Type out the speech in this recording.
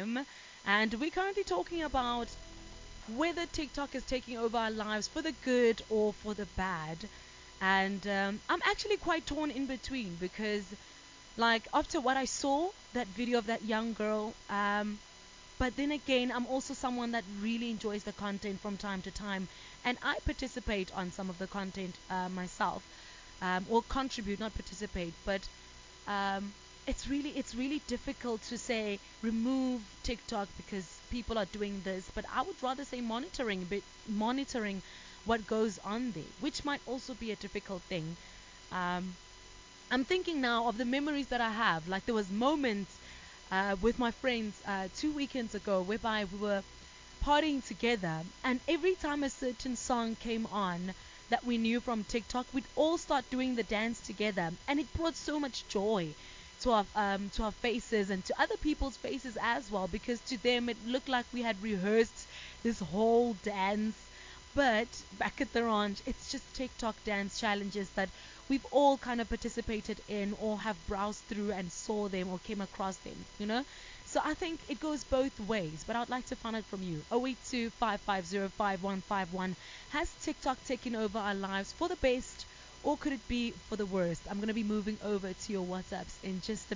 Kim, and we're currently talking about whether TikTok is taking over our lives for the good or for the bad. And I'm actually quite torn in between because, like, after what I saw, that video of that young girl, but then again, I'm also someone that really enjoys the content from time to time, and I participate on some of the content myself, or contribute, not participate. But um, it's really difficult to say remove TikTok because people are doing this, but I would rather say monitoring what goes on there, which might also be a difficult thing. Um, I'm thinking now of the memories that I have. Like there was moments with my friends 2 weekends ago whereby we were partying together, and every time a certain song came on that we knew from TikTok, we'd all start doing the dance together, and it brought so much joy to our faces and to other people's faces as well, because to them it looked like we had rehearsed this whole dance. But back at the ranch, it's just TikTok dance challenges that we've all kind of participated in or have browsed through and saw them or came across them. So I think it goes both ways, but I'd like to find out from you. 082 Has TikTok taken over our lives for the best or could it be for the worst? I'm going to be moving over to your WhatsApps in just a